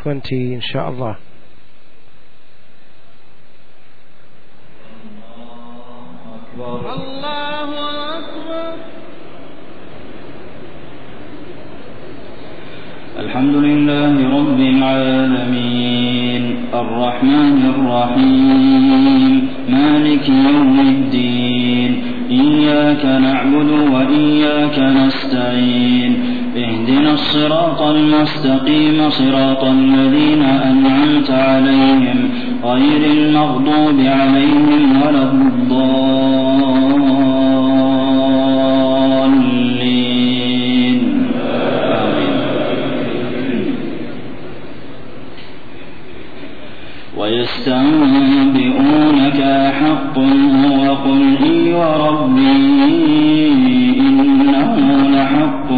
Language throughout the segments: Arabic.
20 إن شاء الله. الله أكبر. الحمد لله رب العالمين الرحمن الرحيم مالك يوم الدين إياك نعبد وإياك نستعين اهدنا الصراط المستقيم صراط الذين أنعمت عليهم غير المغضوب عليهم ولا الضالين. ويستنبئونك أحق هو قل إي وربي إنه لحق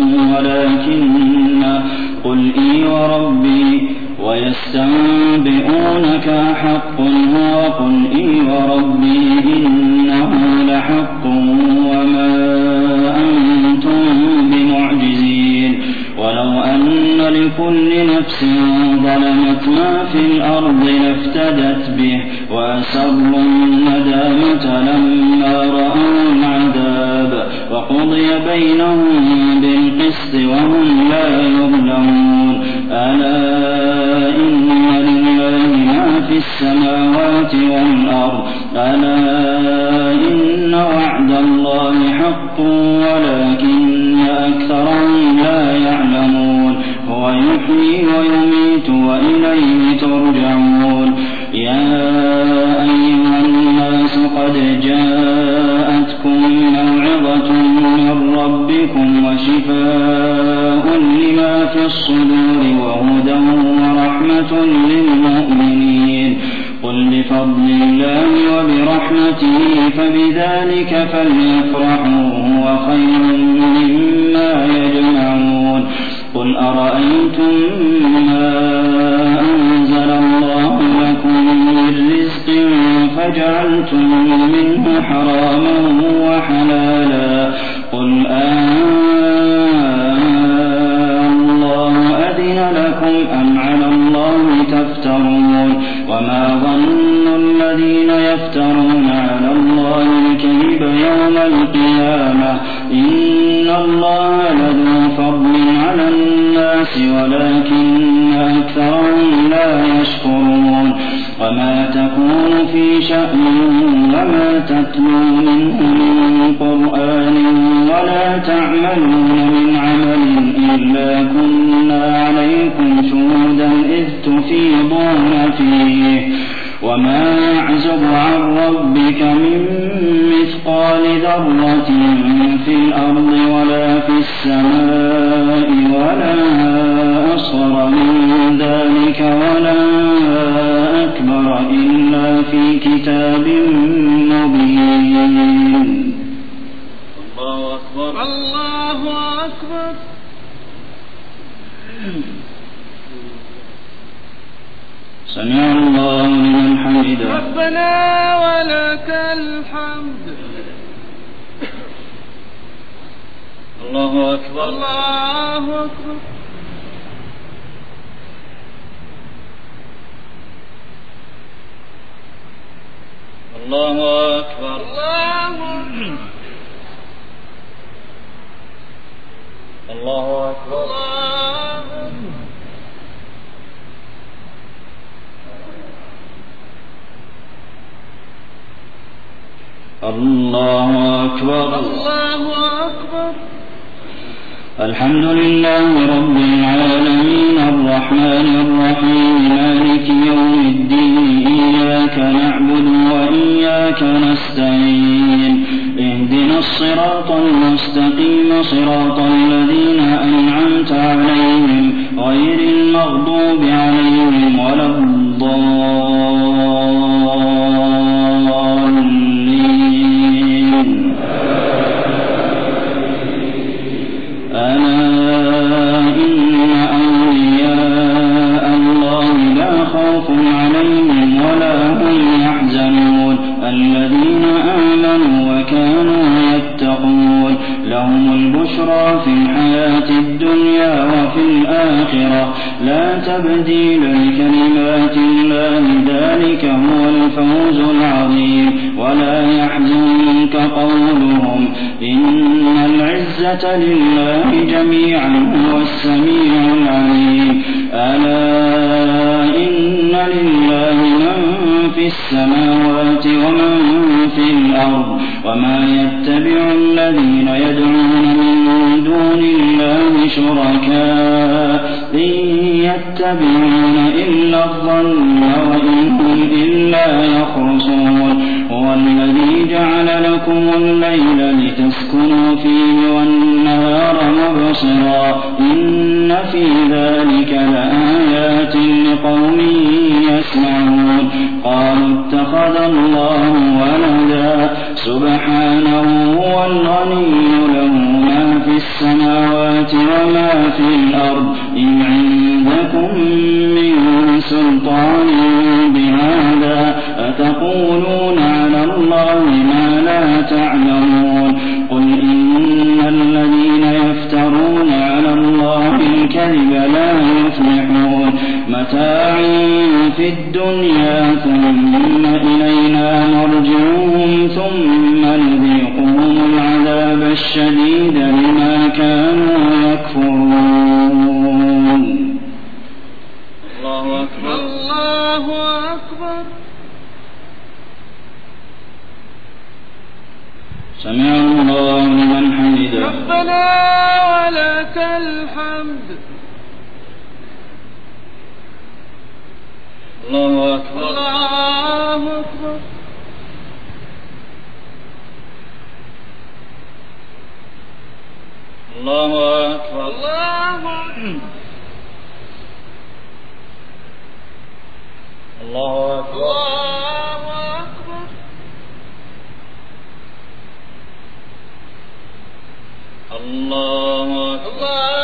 ولكن قل إي وربي ويستنبئونك أحق هو قل إي وربي إنه لحق وما أنتم بمعجزين ولو أن لكل نفس ظلمت ما في الأرض لافتدت به وأسروا الندامة لما رأوا العذاب وقضي بينهم بالقسط وهم لا يظلمون. ألا إن لله ما في السماوات والأرض ألا إن وعد الله حق ولكن أكثرهم لا يعلمون. هو يحيي ويميت وإليه ترجعون. يا أيها الناس قد جاءتكم موعظة من ربكم وشفاء لما في الصدور وهدى ورحمة للمؤمنين. قل بفضل الله وبرحمته فبذلك فليفرحوا هو خير مما يجمعون. قل أرأيتم ما أنزل الله لكم من رزق فجعلتم منه حراما وحلالا قل الله أذن لكم أم على الله تفترون. وما ظن الذين يفترون على الله الكذب يوم القيامة إن الله لذو فضل على الناس ولكن أكثرهم لا يشكرون. وما تكون في شأن وما تتلو منه من قرآن ولا تعملون من عمل إلا كنا عليكم شهودا إذ تفيضون فيه. وما يعزب عن ربك من مثقال ذرة في الأرض ولا في السماء ولا أصغر من ذلك ولا أكبر إلا في كتاب مبين. الله أكبر. الله أكبر. سمع الله لمن حمده. ربنا ولك الحمد. الله أكبر. الله أكبر. الله أكبر. الله أكبر. الله أكبر. الله أكبر. الحمد لله رب العالمين الرحمن الرحيم مالك يوم الدين إياك نعبد وإياك نستعين اهدنا الصراط المستقيم صراط الذين أنعمت عليهم غير المغضوب عليهم ولا الضالين. ألا إن أولياء الله لا خوف عليهم ولا هم يحزنون الذين آمنوا وكانوا يتقون لهم البشرى في الحياة الدنيا وفي الآخرة لا تبديل لكلمات الله ذلك هو الفوز العظيم ولا يحزنك قولهم إن العزة لله جميعا هو السميع العليم ألا إن لله من في السماوات ومن في الأرض وما يتبع الذين يدعون من دون الله شركاء إن يتبعون إلا الظن وإن هم إلا يخرصون هو الذي جعل لكم الليل لتسكنوا فيه والنهار مبصرا إن في ذلك لآيات لقوم يسمعون قالوا اتخذ الله ولدا سبحانه هو الغني له ما في السماوات وما في الأرض إن عندكم من سلطان بهذا أتقولون على الله ما لا تعلمون قل إن الذين يفترون على الله الكذب لا يفلحون متاع في الدنيا ثم إلينا مرجعهم ثم نذيقهم العذاب الشديد بما كانوا يكفرون. الله أكبر الله أكبر. سمع الله لمن حمده ربنا ولك الحمد. الله أكبر الله أكبر. الله أكبر الله أكبر. الله أكبر الله أكبر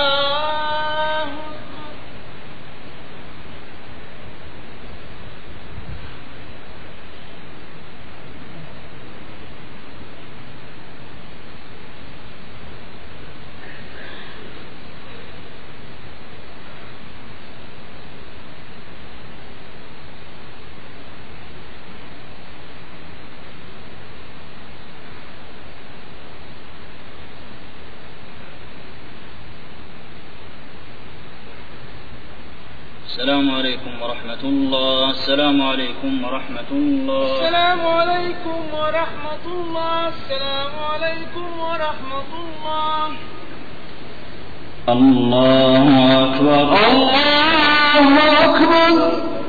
السلام عليكم ورحمة الله. السلام عليكم ورحمة الله. السلام عليكم ورحمة الله. السلام عليكم ورحمة الله. الله أكبر الله أكبر.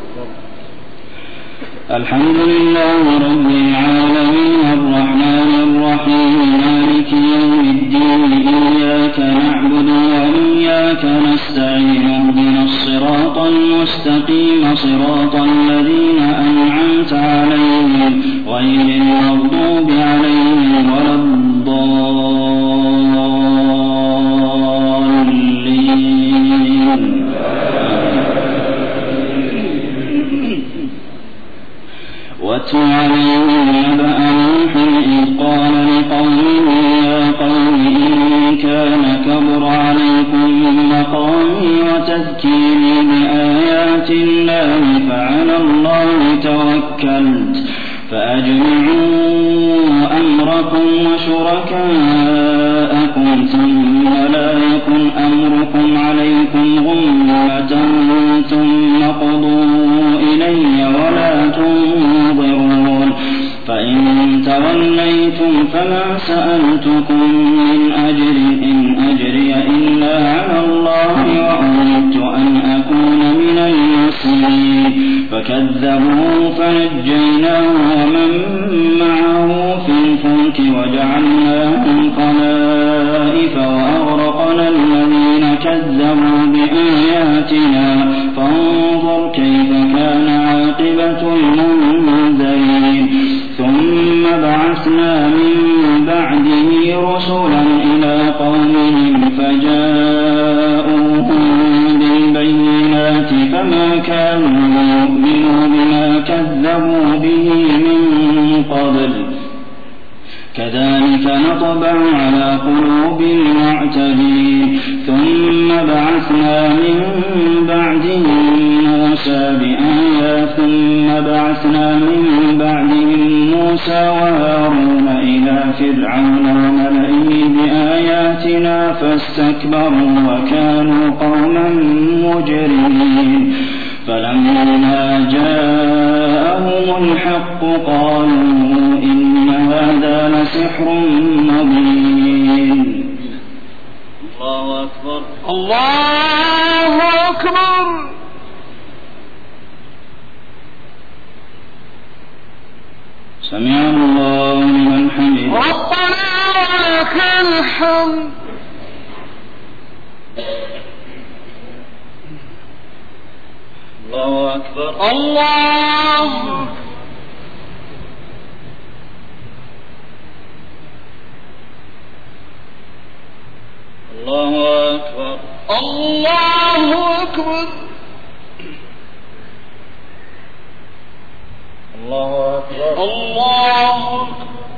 الحمد لله رب العالمين الرحمن الرحيم مالك يوم الدين إياك نعبد وإياك نستعين اهدنا الصراط المستقيم صراط الذين أنعمت عليهم غير المغضوب عليهم ولا الضالين. واتل عليهم نبأ نوح إذ قال لقومه يا قوم إن كان كبر عليكم مقامي وتذكيري بآيات الله فعلى الله توكلت فأجمعوا أمركم وشركاءكم ثم لا يكن أمركم عليكم غمة ثم قضوا إلي ولا تنظرون فإن توليتم فما سألتكم من أجر إن أجري إلا على الله وأمرت أن أكون من المسلمين فكذبوه فنجيناه ومن معه في الفلك وجعلناهم خلائف وأغرقنا الذين كذبوا بآياتنا فانظر كيف كان عاقبة المنذرين ثم بعثنا من بعده رسلا إلى قومهم فجاءوهم بالبينات فما كانوا ليؤمنوا بما كذبوا به من قبل كذلك نطبع على قلوب المعتدين ثم بعثنا من بعدهم موسى وهارون إلى فرعون وملئه بآياتنا فاستكبروا وكانوا قوما مجرمين فلما جاءهم الحق قالوا إن هذا لسحر مبين. الله أكبر. الله أكبر. سمع الله لمن حمده. ربنا ولك الحمد. الله أكبر. الله الله أكبر. الله أكبر. الله أكبر. الله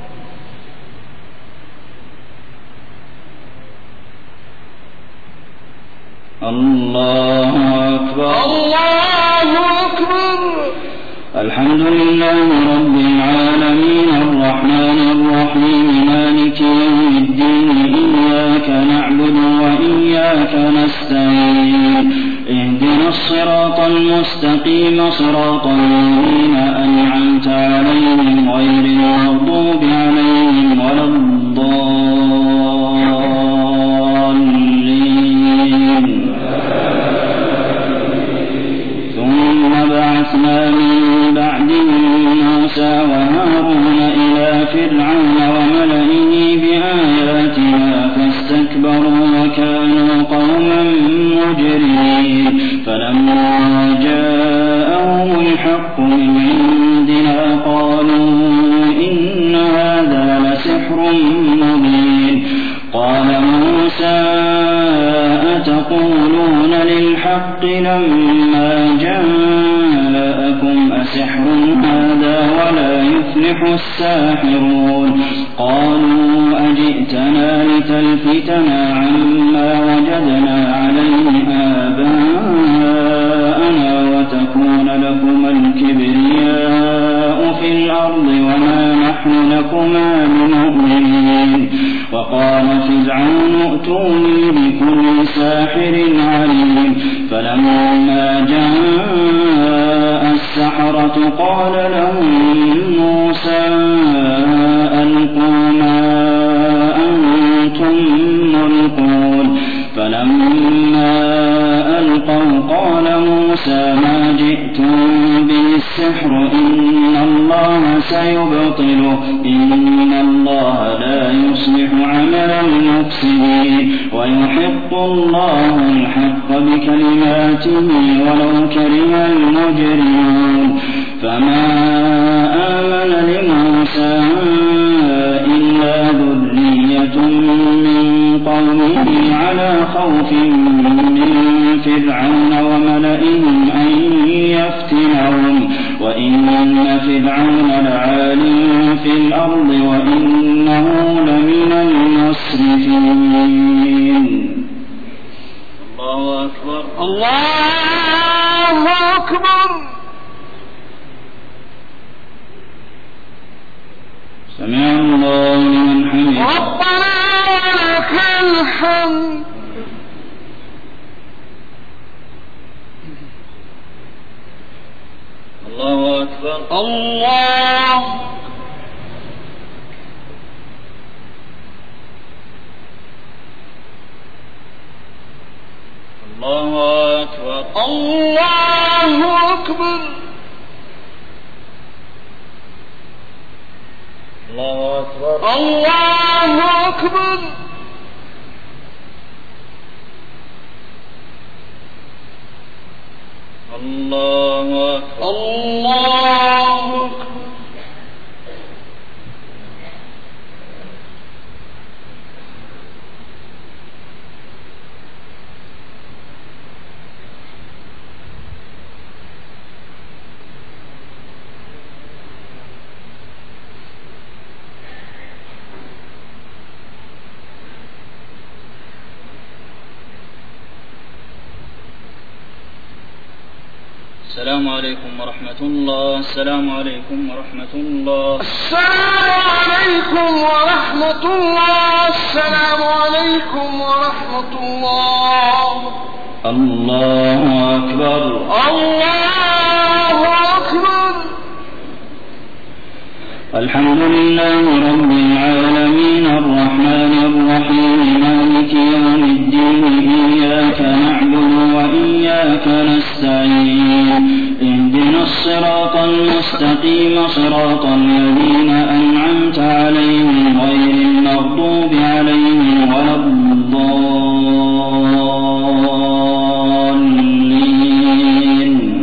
الله أكبر. الله أكبر. الحمد لله رب العالمين الرحمن الرحيم مالك يوم الدين إياك نعبد وإياك نستعين اهدنا الصراط المستقيم صراط الذين أنعمت عليهم غير المغضوب عليهم ولا الضالين. ثم بعثنا من بعدهم موسى وهارون إلى فرعون وملئه بآياتنا فاستكبروا وكانوا قوما مجرمين فلما جاءهم الحق من عندنا قالوا إن هذا لسحر مبين. قال موسى أتقولون للحق لما جاءكم أسحر هذا ولا يفلح الساحرون. قالوا أجئتنا لتلفتنا عما وجدنا عليه آباءنا وتكون لكما الكبرياء في الأرض وما نحن لكما بمؤمنين. وقال فرعون ائتوني بكل ساحر عليم. فلما جاء السحرة قال لهم موسى ألقوا ما أنتم ملقون. فلما ألقوا قال موسى ما جئتم به السحر إن الله سيبطله إن الله لا يصلح عمل المفسدين ويحق الله الحق بكلماته ولو كره المجرمون. فما آمن لموسى إلا ذرية من قومه على خوف من فرعون وملئهم أن يفتنهم وإن فرعون لعال في الأرض وإنه لمن المسرفين. الله أكبر. الله أكبر. سمع الله لمن حمده. ربنا ولك الحمد. الله أكبر. الله الله أكبر. الله أكبر. الله أكبر. الله أكبر. الله أكبر. الله أكبر. السلام عليكم ورحمة الله. السلام عليكم ورحمة الله. السلام عليكم ورحمة الله. السلام عليكم ورحمة الله. الله أكبر. الله أكبر. الحمد لله رب العالمين الرحمن الرحيم مالك يوم الدين إياك نعبد وإياك نستعين اهدنا الصراط المستقيم صراط الذين أنعمت عليهم غير المغضوب عليهم ولا الضالين.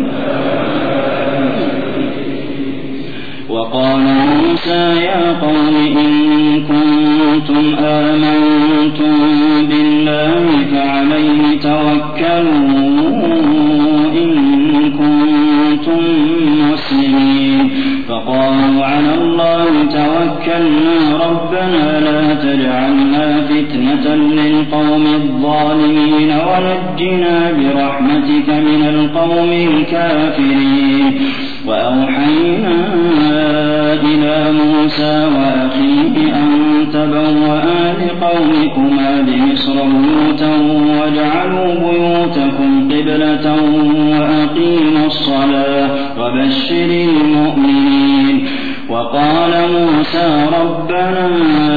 وقال موسى يا قوم إن كنتم آمنتم بالله فعليه توكلوا إن كنتم مسلمين. فقالوا على الله توكلنا ربنا لا تجعلنا فتنة للقوم الظالمين ونجنا برحمتك من القوم الكافرين. وأوحينا إلى موسى وأخيه أن تبوأ لقومكما بمصر بيوتا واجعلوا بيوتكم قبلة وأقيموا الصلاة وبشر المؤمنين. وقال موسى ربنا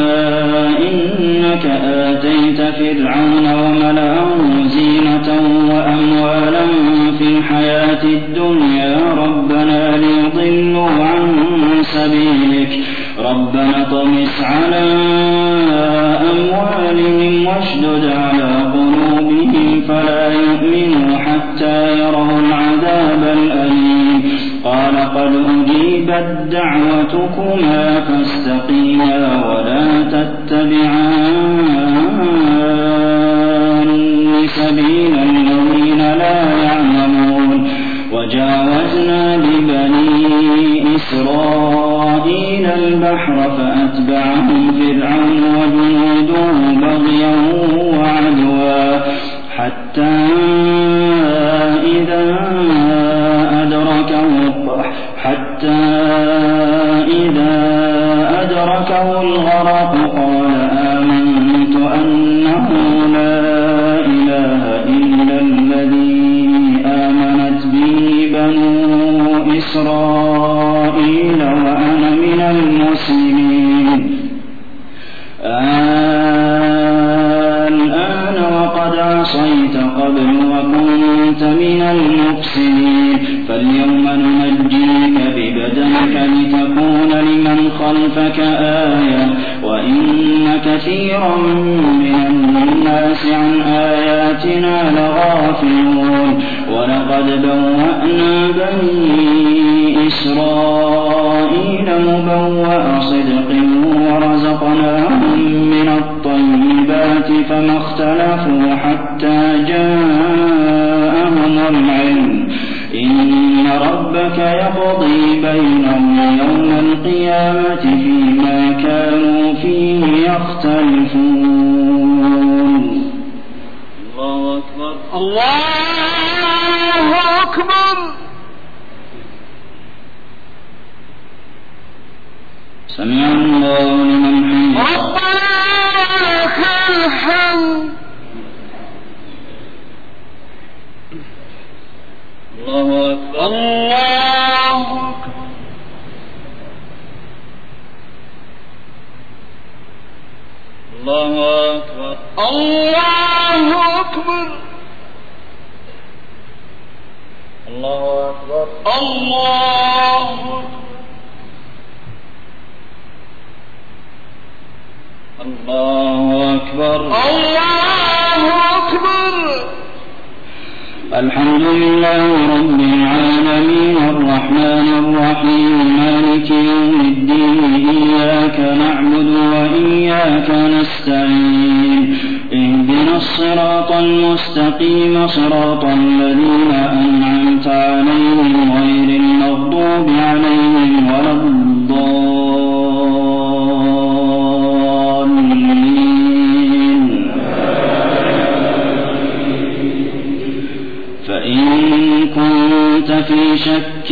إنك آتيت فرعون وملأه زينة وأموالا في الحياة الدنيا ربنا ليضلوا عن سبيلك ربنا طمس على أموالهم واشدد على قلوبهم فلا يؤمنوا حتى يروا العذاب الأليم. قال قد أجيبت دعوتكما فاستقيما ولا تتبعان سبيل الذين لا يعلمون. وجاوزنا ببني إسرائيل البحر فأتبعهم فرعون وجنوده بغيا وعدوا حتى إذا أدركه الغرق قال آمنت أنه لا إله إلا الذي آمنت به بنو إسرائيل وأنا من المسلمين. الآن وقد عصيت قبل وكنت من المفسدين. فاليوم ننجيك ببدنك لتكون لمن خلفك آية وإن كثيرا من الناس عن آياتنا لغافلون. ولقد بوأنا بني إسرائيل مبوأ صدق ورزقناهم من الطيبات فما اختلفوا حتى جاءهم العلم إن ربك يقضي بينهم يوم القيامة فيما كانوا فيه يختلفون. الله أكبر. الله أكبر. سمع الله لمن حمده. ربنا لك الحمد. الله أكبر. الله أكبر. الله أكبر. الله أكبر. الله أكبر. الله الله أكبر. الله أكبر. الحمد لله رب العالمين الرحمن الرحيم مالك يوم الدين إياك نعبد وإياك نستعين اهدنا الصراط المستقيم صراط الذين أنعمت عليهم غير المغضوب عليهم ولا الضالين. فإن كنت في في شك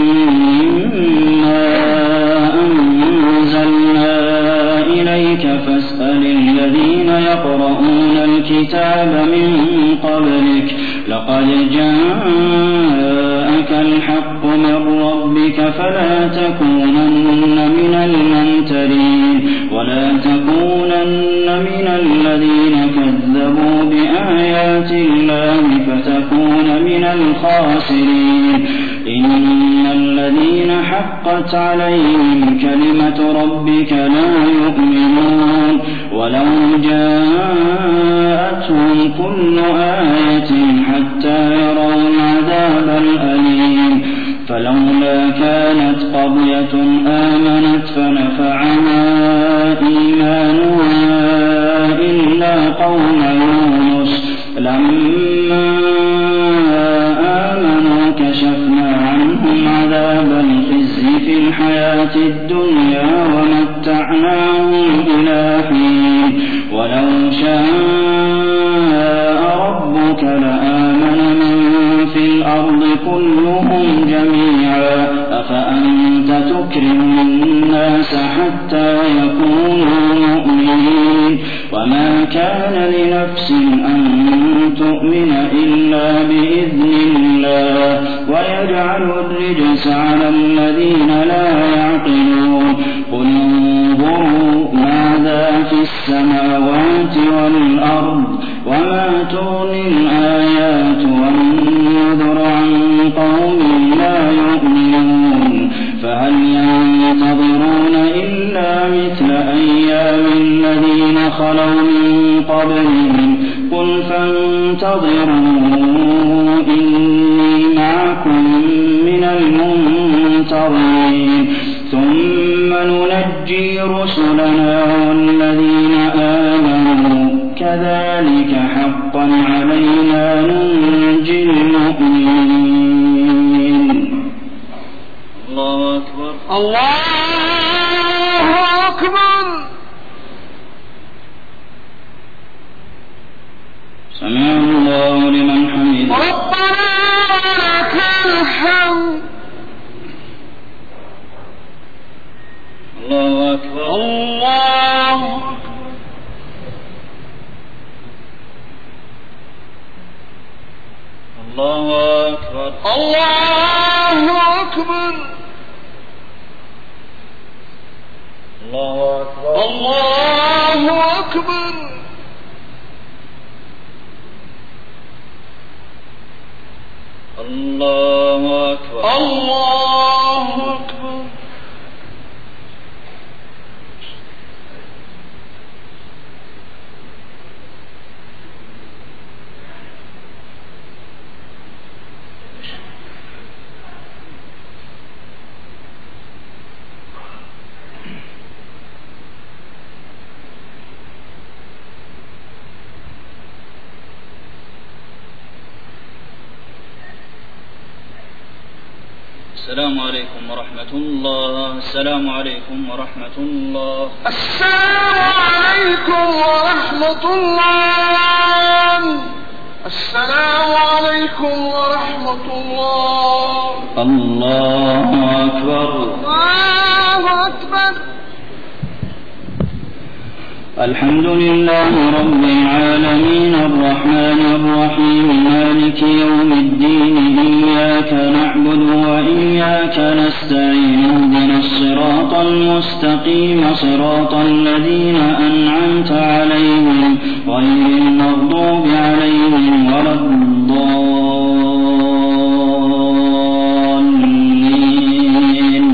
مما أنزلنا إليك فاسأل الذين يقرؤون الكتاب من قبلك لقد جاءك الحق من ربك فلا تكونن من الممترين ولا تكونن من الذين كذبوا بآيات الله فتكون من الخاسرين إن الذين حقت عليهم كلمة ربك لا يؤمنون ولو جاءتهم كل آية حتى يروا العذاب الأليم فلولا كانت قرية آمنت فنفعها إيمانها إلا قوم يونس لما آمنوا كشفنا عنهم عذاب الخزي في الحياة الدنيا ومتعناهم إلى حين ولو شاء ربك لآمن من في الأرض كلهم جميعا أفأنت تكرم الناس حتى يكونوا مؤمنين وما كان لنفس أن تؤمن إلا بإذن الله ويجعل الرجس على الذين لا يعقلون قل انظروا ماذا في السماوات والأرض وما تغني الآيات والنذر عن قوم لا يؤمنون فهل ينتظرون إلا مثل أيام الذين خلوا من قبلهم قل فانتظروا إني معكم من المنتظرين ثم ننجي رسلنا والذين آمنوا كذلك حقا علينا ننجي المؤمنين الله أكبر الله أكبر سمع الله لمن حمده ربنا ولك الحمد الله أكبر الله الله أكبر الله أكبر الله أكبر الله أكبر الله أكبر الله أكبر السلام عليكم ورحمة الله. السلام عليكم ورحمة الله. السلام عليكم ورحمة الله. السلام عليكم ورحمة الله. الله أكبر. الله أكبر. الحمد لله رب العالمين الرحمن الرحيم مالك يوم الدين إياك نعبد وإياك نستعين اهدنا الصراط المستقيم صراط الذين أنعمت عليهم غير المغضوب عليهم ولا الضالين.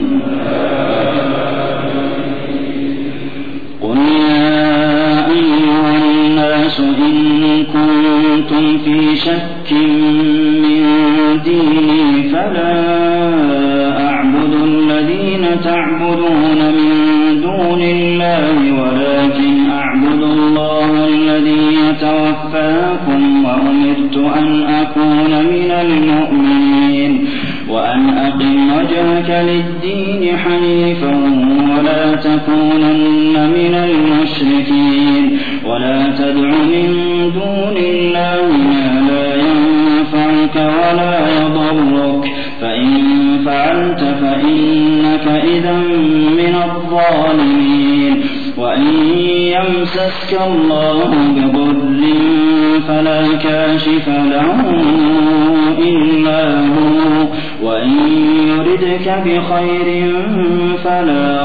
قل يا أيها الناس إن كنتم في شك من ديني فلا أعبد الذين تعبدون من دون الله ولكن أعبد الله الذي يتوفاكم وأمرت أن أكون من المؤمنين وأن أقم وجهك للدين حنيفا ولا تكونن من المشركين ولا تدع من دون الله ما لا ينفعك ولا يضرك فإن فعلت فإنك إذا من الظالمين وإن يمسسك الله بضر فلا كاشف له إلا هو وإن يردك بخير فلا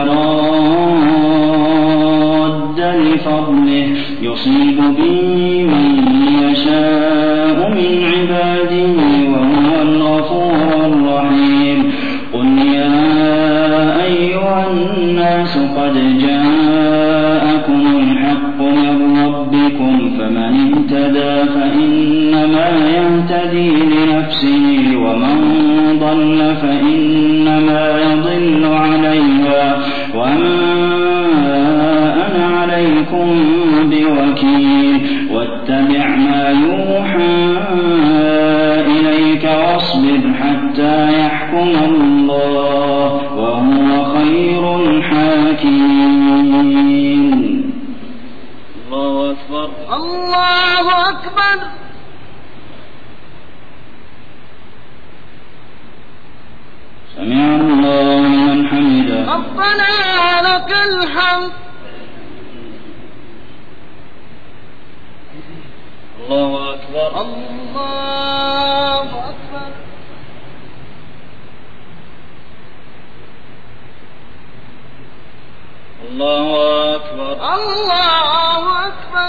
راد لفضله يصيب به من يشاء من عباده وهو الغفور الرحيم قل يا أيها الناس قد جاءكم الحق من ربكم فمن اهتدى فإنما يهتدي لنفسه ومن ضل فإنما يضل عليها وما أنا عليكم بوكيل واتبع ما يوحى إليك واصبر حتى يحكم الله وهو خير الحاكمين. الله أكبر. الله أكبر. سمع الله لمن حمده. ربنا لك الحمد. الله أكبر. الله أكبر. الله أكبر. الله أكبر.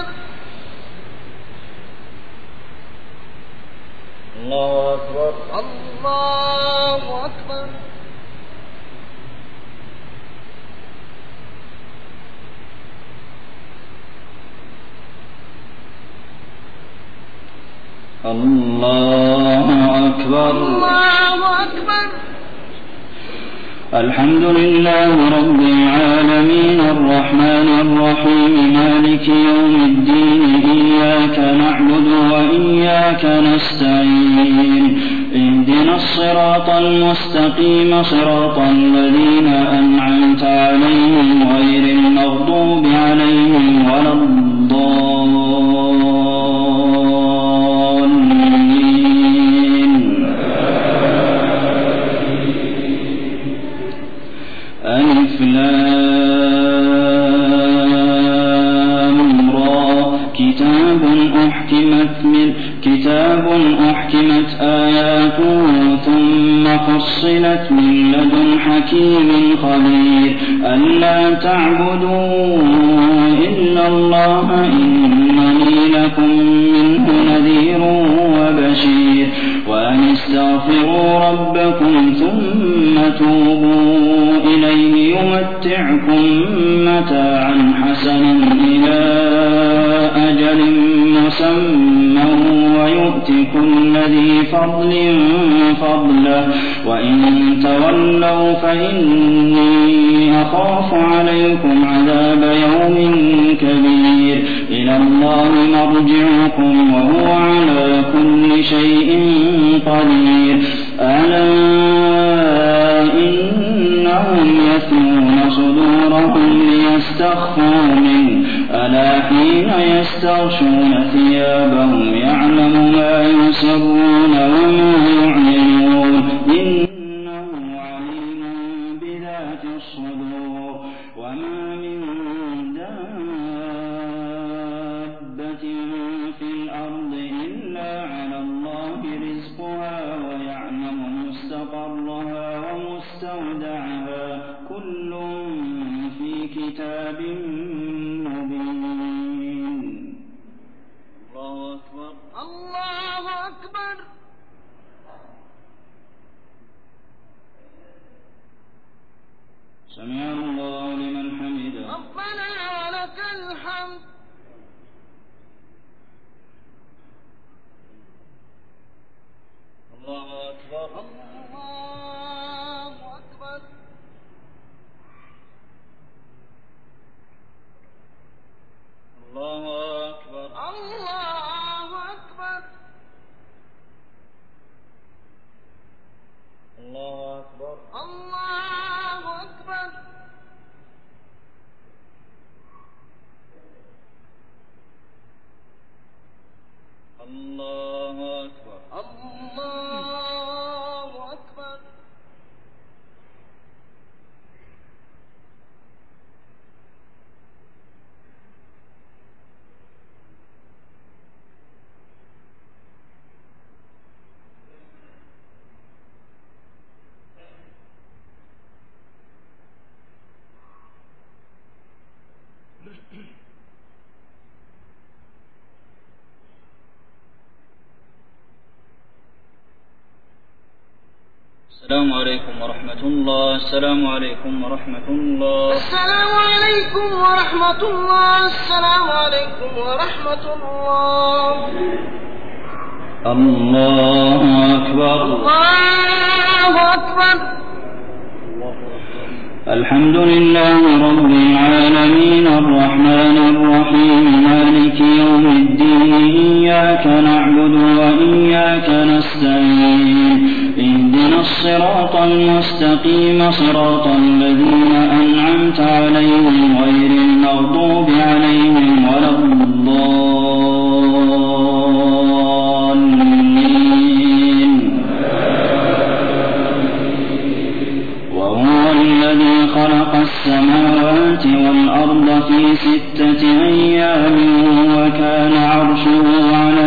الله أكبر. الله أكبر. الله أكبر. الله أكبر. الحمد لله رب العالمين الرحمن الرحيم مالك يوم الدين إياك نعبد وإياك نستعين اهدنا الصراط المستقيم صراط الذين أنعمت عليهم غير المغضوب عليهم ولا ألف لام را كتاب أحكمت آياته ثم فصلت من لدن حكيم خبير ألا تعبدوا إلا الله إنني لكم منه نذير وبشير وأن استغفروا ربكم ثم توبوا إليه يمتعكم متاعا حسنا إلى أجل مسمى ويؤت كل ذي فضل فضله وإن تولوا فإني أخاف عليكم عذاب يوم كبير إلى الله مرجعكم وهو على كل شيء قدير ألا إنهم يثنون صدورهم ليستخفوا منه ألا حين يستغشون ثيابهم يعلم ما يسرون وما يعلنون إنه عليم بذات الصدور وما من دابة في الأرض إلا على الله رزقها ويعلم مستقرها ومستودعها كل في كتاب مبين. الله أكبر. الله أكبر. سمع الله لمن حمده. ربنا ولك الحمد. الله أكبر. الله أكبر. الله أكبر. الله أكبر. الله أكبر. الله أكبر. الله أكبر. الله أكبر. السلام عليكم ورحمة الله. السلام عليكم ورحمة الله. السلام عليكم ورحمة الله. السلام عليكم ورحمة الله. الله أكبر. الله أكبر. الحمد لله رب العالمين الرحمن الرحيم مالك يوم الدين إياك نعبد وإياك نستعين اهدنا الصراط المستقيم صراط الذين أنعمت عليهم غير المغضوب عليهم ولا الضالين. وهو الذي خلق السماوات والأرض في 6 أيام وكان عرشه على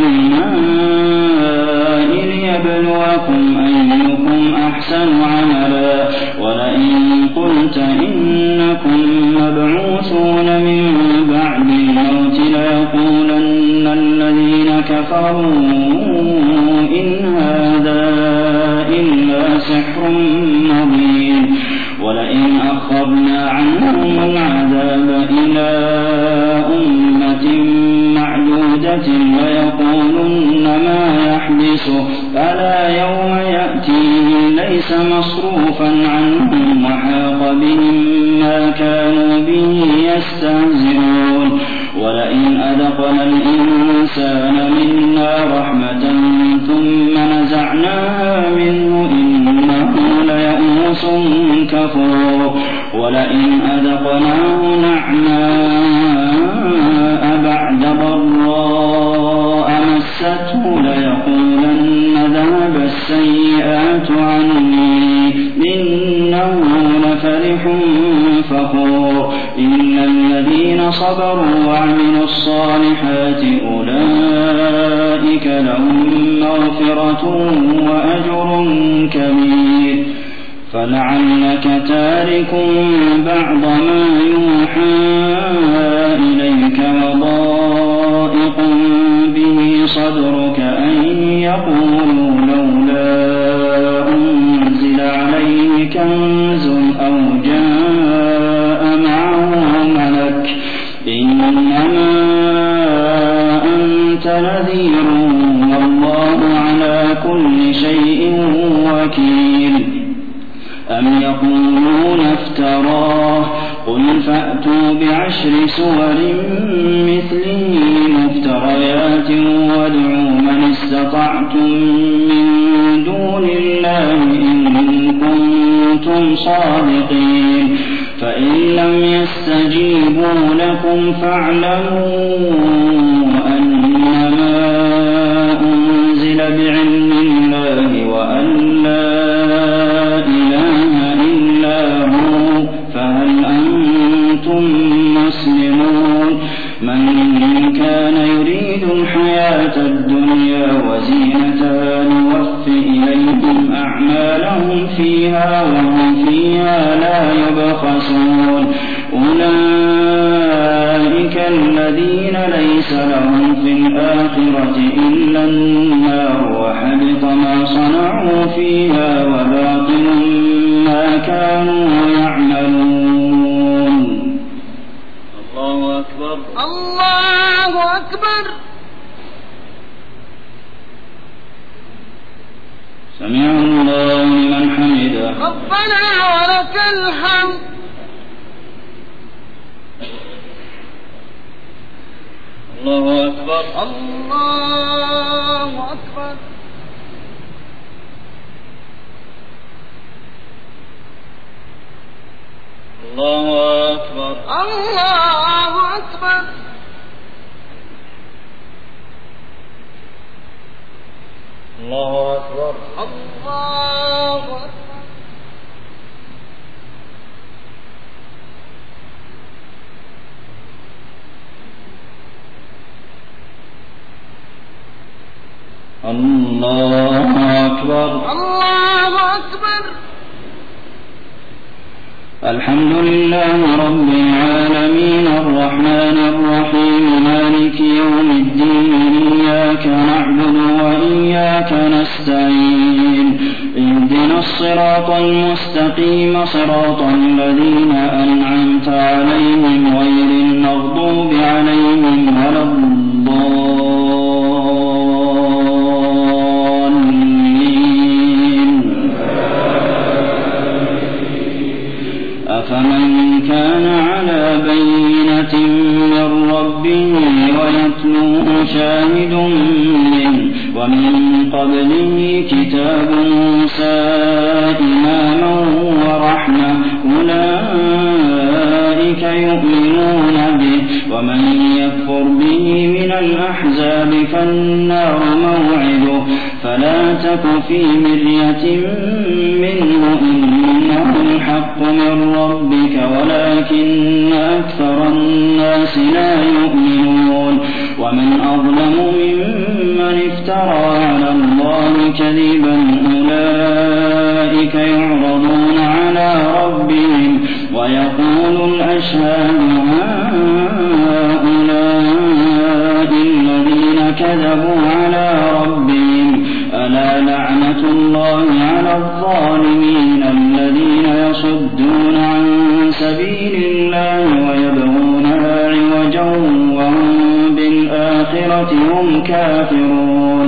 الماء ليبلوكم أيكم أحسن عملا ولئن قلت إنكم مبعوثون من بعد الموت ليقولن الذين كفروا إن هذا إلا سحر مبين ولئن أخرنا عنهم العذاب إلى أمة معدودة ليقولن ما يحبسه ألا يوم يأتيهم ليس مصروفا عنهم وحاق بهم ما كانوا به يستهزئون ولئن أذقنا الإنسان منا رحمة ثم نزعناها منه إنه ليئوس كفور ولئن أذقناه نعماء بعد ضراء مسته ليقولن ذهب السيئات عني إنه لفرح فخور إلا الذين صبروا وعملوا الصالحات أولئك لهم مغفرة وأجر كبير فلعلك تارك بعض ما يوحى إليك وضائق به صدرك أن يقولوا لولا أنزل عليه كنز أو جاء معه ملك إنما أنت نذير والله على كل شيء وكيل أم يقولون افتراه قل فأتوا ب10 سور مثله مفتريات وادعوا من استطعتم من دون الله إن كنتم صادقين فإن لم يستجيبوا لكم فاعلموا أنما أنزل بعلم الله وأن لا إله إلا هو فهل أنتم مسلمون من كان يريد الحياة الدنيا وزينتها نوف إليهم أعمالهم فيها وهم فيها لا يبخسون أولئك الذين ليس لهم في الآخرة إلا النار وحبط ما صنعوا فيها وباطل ما كانوا يعملون. الله أكبر. الله أكبر. سمع الله لمن حمده. ربنا ولك الحمد. الله أكبر. الله أكبر. الله أكبر. الله أكبر. الله أكبر. الله أكبر. الله أكبر. الله أكبر. الحمد لله رب العالمين الرحمن الرحيم مالك مالك يوم الدين إياك نعبد وإياك نستعين اهدنا الصراط المستقيم صراط الذين أنعمت عليهم غير المغضوب عليهم ولا الضالين أفمن كان على بينة من ربه ويتلوه شاهد منه ومن قبله كتاب موسى إماما ورحمة أولئك يؤمنون به ومن يكفر به من الأحزاب فالنار موعده فلا تك في مرية منه إنه الحق من ربك ولكن أكثر الناس لا يؤمنون ومن أظلم ممن افترى على الله كذبا أولئك يعرضون على ربهم ويقول الأشهاد هؤلاء الذين كذبوا على ربهم ألا لعنة الله على الظالمين الذين يصدون عن سبيل الله ويبغونها عوجا وهم بالآخرة هم كافرون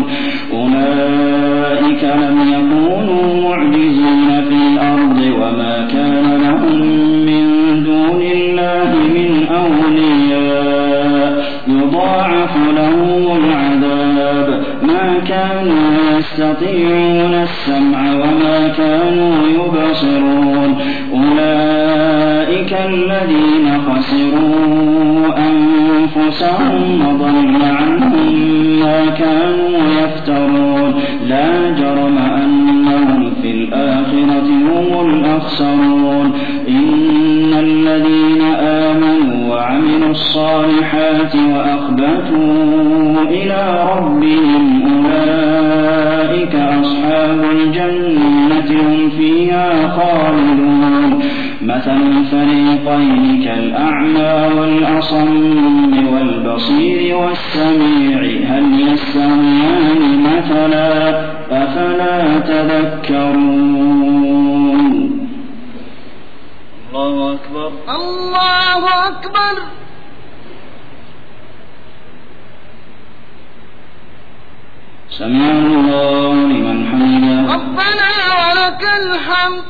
أولئك لم يكونوا معجزين في الأرض وما كان لهم من دون الله من أولياء يضاعف لهم العذاب ما كانوا يستطيعون السمع وما كانوا يبصرون أولئك الذين خسروا أنفسهم وضل عنهم ما كانوا يفترون لا جرم أنهم في الآخرة هم الأخسرون إن الذين آمنوا وعملوا الصالحات وأخبتوا إلى ربهم أولئك أصحاب الجنة هم فيها خالدون مثل الفريقين كالأعمى والأصم والبصير والسميع هل يستويان مثلا أفلا تذكرون الله أكبر الله أكبر سمع الله لمن حمده ربنا ولك الحمد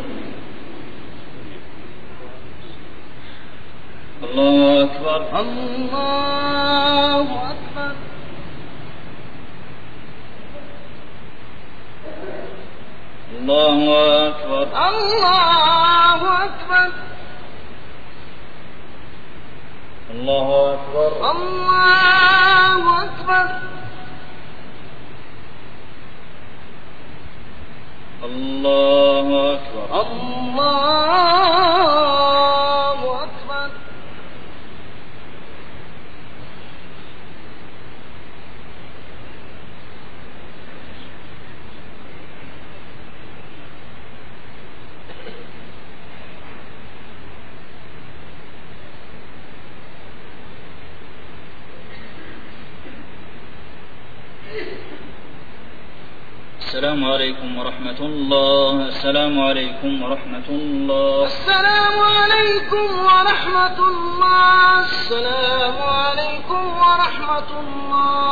الله أكبر الله أكبر الله أكبر الله أكبر الله أكبر الله أكبر الله أكبر الله أكبر السلام عليكم ورحمة الله السلام عليكم ورحمة الله السلام عليكم ورحمة الله السلام عليكم ورحمة الله